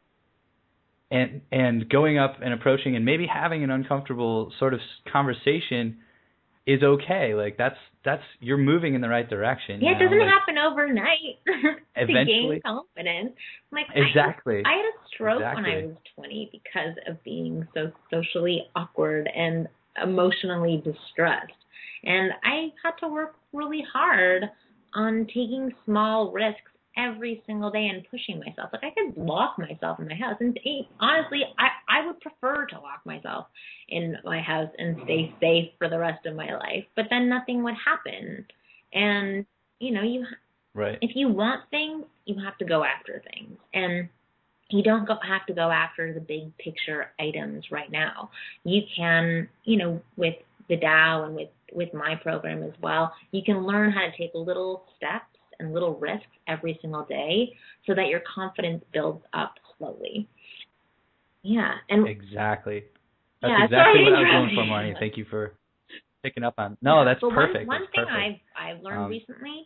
and and going up and approaching and maybe having an uncomfortable sort of conversation is okay. Like, that's that's you're moving in the right direction. Yeah, you it know? doesn't like, happen overnight. Eventually, to gain confidence. Like exactly. I, I had a stroke exactly. when I was twenty because of being so socially awkward and emotionally distressed, and I had to work really hard on taking small risks every single day and pushing myself. Like, I could lock myself in my house, and honestly, I, I would prefer to lock myself in my house and stay safe for the rest of my life, but then nothing would happen. And you know, you right. if you want things, you have to go after things, and you don't go, have to go after the big picture items right now. You can, you know, with the Dow and with, with my program as well, you can learn how to take little steps and little risks every single day so that your confidence builds up slowly. Yeah. And exactly. That's yeah, exactly sorry what I was going for, Marnie. Thank you for picking up on. No, that's but perfect. One, one that's thing perfect. I've, I've learned um, recently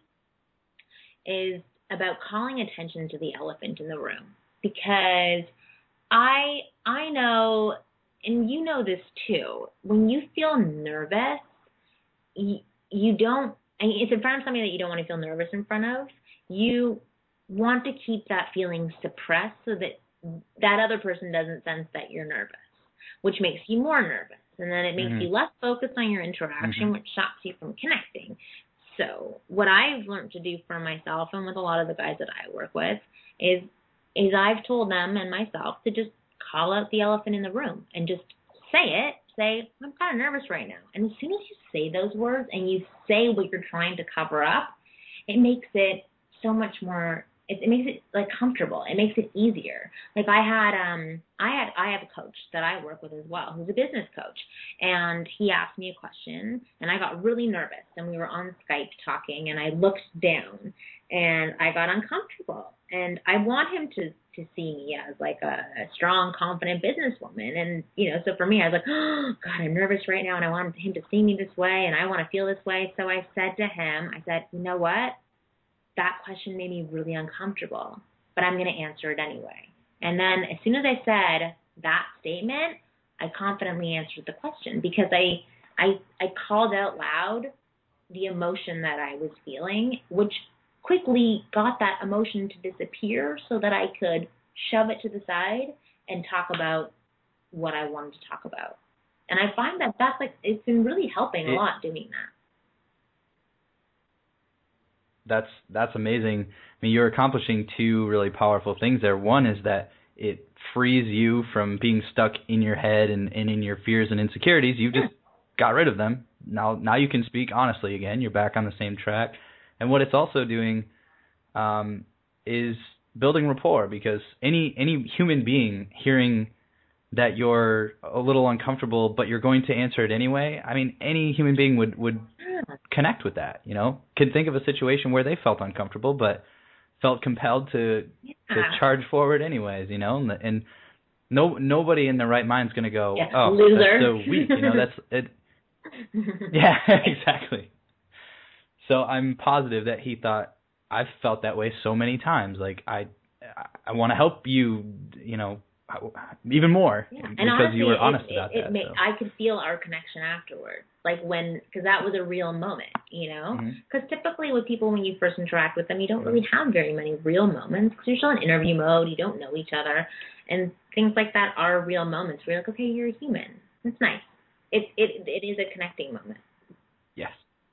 is about calling attention to the elephant in the room. Because I I know, and you know this too, when you feel nervous, you, you don't, and it's in front of somebody that you don't want to feel nervous in front of, you want to keep that feeling suppressed so that that other person doesn't sense that you're nervous, which makes you more nervous. And then it makes mm-hmm. you less focused on your interaction, mm-hmm. which stops you from connecting. So what I've learned to do for myself and with a lot of the guys that I work with is is I've told them and myself to just call out the elephant in the room and just say it. Say, I'm kind of nervous right now. And as soon as you say those words and you say what you're trying to cover up, it makes it so much more, it, it makes it like comfortable. It makes it easier. Like I had, um, I had, I have a coach that I work with as well, who's a business coach. And he asked me a question and I got really nervous and we were on Skype talking and I looked down and I got uncomfortable. And I want him to, to see me as like a, a strong, confident businesswoman. And, you know, so for me, I was like, oh, God, I'm nervous right now. And I want him to see me this way. And I want to feel this way. So I said to him, I said, you know what? That question made me really uncomfortable, but I'm going to answer it anyway. And then as soon as I said that statement, I confidently answered the question because I, I, I called out loud the emotion that I was feeling, which quickly got that emotion to disappear so that I could shove it to the side and talk about what I wanted to talk about. And I find that that's like, it's been really helping a lot doing that. That's, that's amazing. I mean, you're accomplishing two really powerful things there. One is that it frees you from being stuck in your head and, and in your fears and insecurities. You just got rid of them. Now, now you can speak honestly again. You're back on the same track. And what it's also doing um, is building rapport, because any any human being hearing that you're a little uncomfortable, but you're going to answer it anyway, I mean, any human being would, would connect with that, you know? Could think of a situation where they felt uncomfortable, but felt compelled to yeah. to charge forward anyways, you know? And, and no nobody in their right mind is going to go, yeah, oh, loser. That's so weak, you know? That's it. Yeah, exactly. So I'm positive that he thought, I've felt that way so many times. Like, I I want to help you, you know, even more, yeah. because honestly, you were honest it, about it, that. It made, so. I could feel our connection afterwards, like when, because that was a real moment, you know? Because mm-hmm. typically with people, when you first interact with them, you don't really have very many real moments because you're still in interview mode, you don't know each other, and things like that are real moments where you're like, okay, you're a human. It's nice. It it it is a connecting moment. Yes.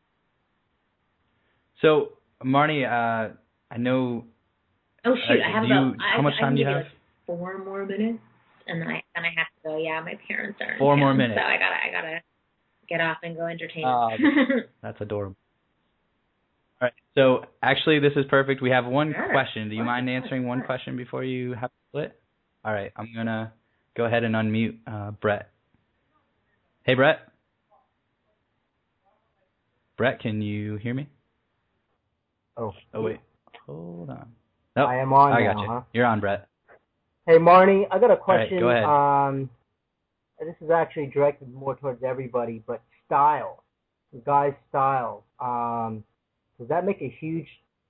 So, Marnie, uh, I know. Oh shoot! Uh, I have you, about. How I, much time I do you have? Like four more minutes, and then I then I have to go. Yeah, my parents are. In Four town, more minutes. So I gotta I gotta get off and go entertain. Uh, that's adorable. All right. So actually, this is perfect. We have one sure. question. Do you sure. mind answering one question before you have to split? All right. I'm gonna go ahead and unmute uh, Brett. Hey, Brett. Brett, can you hear me? Oh. Oh wait. Hold on. Nope. I am on I now, got you. huh? You're on, Brett. Hey, Marnie, I got a question. All right, go ahead. Um, this is actually directed more towards everybody, but style, the guy's style. Um, does that make a huge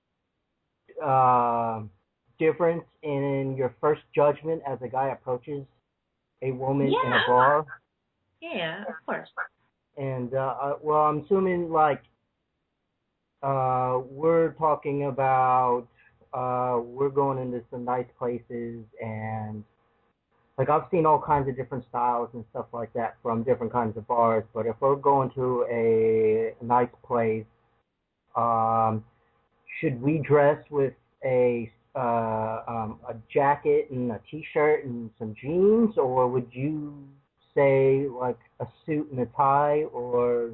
uh, difference in your first judgment as a guy approaches a woman yeah. in a bar? Yeah, of course. And uh, uh, well, I'm assuming like uh, we're talking about. Uh, we're going into some nice places, and like I've seen all kinds of different styles and stuff like that from different kinds of bars. But if we're going to a nice place, um, should we dress with a uh, um, a jacket and a t-shirt and some jeans, or would you say like a suit and a tie, or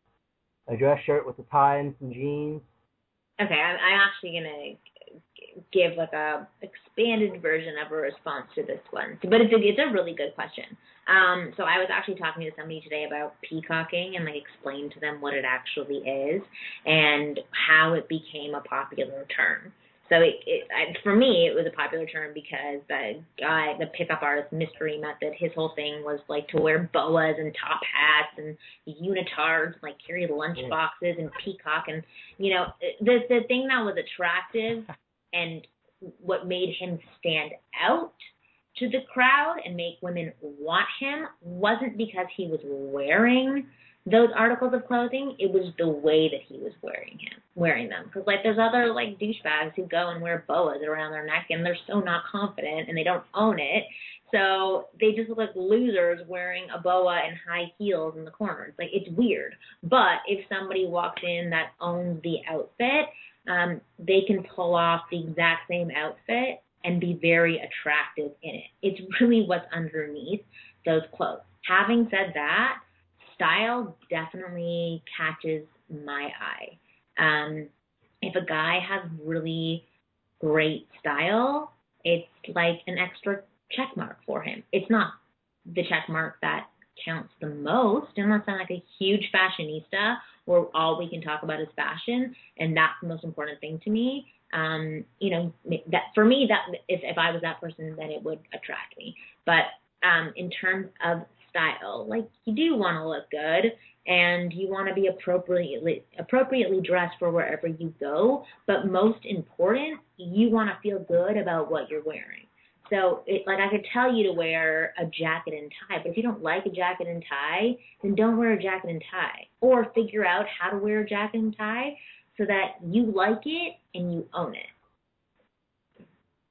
a dress shirt with a tie and some jeans? Okay, I'm, I'm actually gonna give like a expanded version of a response to this one, but it's a, it's a really good question. Um, so I was actually talking to somebody today about peacocking and like explained to them what it actually is and how it became a popular term. So it, it I, for me, it was a popular term because the guy, the pickup artist Mystery Method, his whole thing was like to wear boas and top hats and unitards, like carry lunch boxes and peacock, and you know the the thing that was attractive and what made him stand out to the crowd and make women want him wasn't because he was wearing those articles of clothing. It was the way that he was wearing him, wearing them. Because like there's other like douchebags who go and wear boas around their neck and they're so not confident and they don't own it. So they just look like losers wearing a boa and high heels in the corners. Like it's weird. But if somebody walks in that owns the outfit, um, they can pull off the exact same outfit and be very attractive in it. It's really what's underneath those clothes. Having said that, style definitely catches my eye. Um, if a guy has really great style, it's like an extra check mark for him. It's not the check mark that counts the most, unless I'm like a huge fashionista where all we can talk about is fashion, and that's the most important thing to me. Um, you know, that for me, that if, if I was that person, then it would attract me. But um, in terms of style, like you do want to look good and you want to be appropriately appropriately dressed for wherever you go, but most important, you want to feel good about what you're wearing. So, it, like, I could tell you to wear a jacket and tie, but if you don't like a jacket and tie, then don't wear a jacket and tie. Or figure out how to wear a jacket and tie so that you like it and you own it.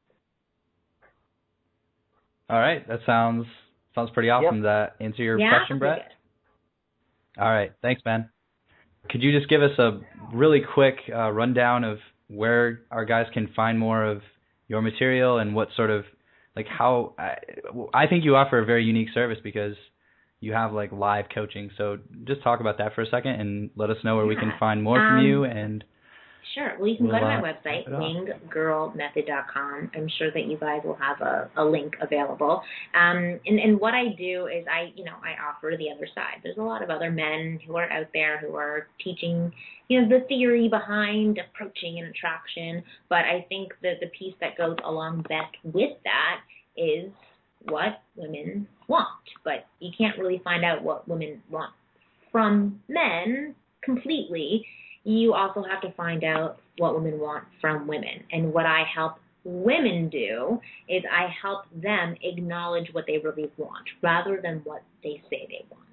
All right, that sounds sounds pretty awesome. Yep. Does that answer your yeah, question, Brett? Good. All right, thanks, man. Could you just give us a really quick uh, rundown of where our guys can find more of your material and what sort of, like how, I, I think you offer a very unique service because you have like live coaching. So just talk about that for a second and let us know where yeah. we can find more um, from you. And Sure. Well, you can we'll, go to my uh, website, wing girl method dot com. I'm sure that you guys will have a, a link available. Um, and, and what I do is I, you know, I offer the other side. There's a lot of other men who are out there who are teaching, you know, the theory behind approaching an attraction. But I think that the piece that goes along best with that is what women want. But you can't really find out what women want from men completely. You also have to find out what women want from women. And what I help women do is I help them acknowledge what they really want rather than what they say they want.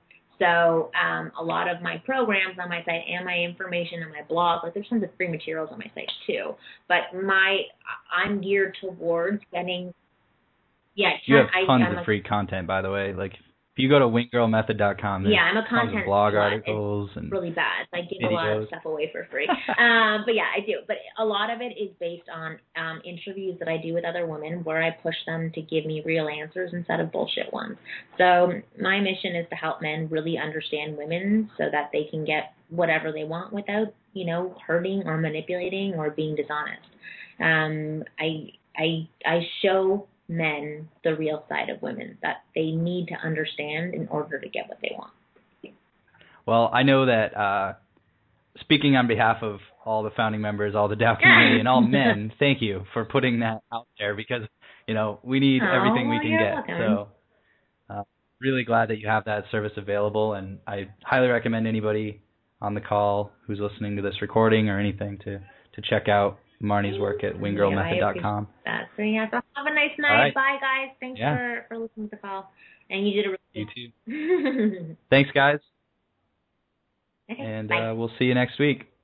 So um, a lot of my programs on my site and my information on my blog, like there's tons of free materials on my site too. But my I'm geared towards getting. Yeah, you have I, tons I'm of a, free content, by the way. Like if you go to wing girl method dot com, there's yeah, I'm a tons content of blog slut. articles It's and really bad. I give videos. a lot of stuff away for free. um, but yeah, I do. But a lot of it is based on um, interviews that I do with other women where I push them to give me real answers instead of bullshit ones. So my mission is to help men really understand women so that they can get whatever they want without, you know, hurting or manipulating or being dishonest. Um, I I I show men the real side of women that they need to understand in order to get what they want. Well, I know that uh, speaking on behalf of all the founding members, all the D A O community, and all men, thank you for putting that out there because, you know, we need oh, everything we well, can you're get. welcome. So uh, really glad that you have that service available, and I highly recommend anybody on the call who's listening to this recording or anything to, to check out Marnie's work at wing girl method dot com. That. So yeah, so have a nice night. Right. Bye guys. Thanks yeah. for, for listening to the call. And you did a really You too. Thanks guys. Okay, and bye. uh, we'll see you next week.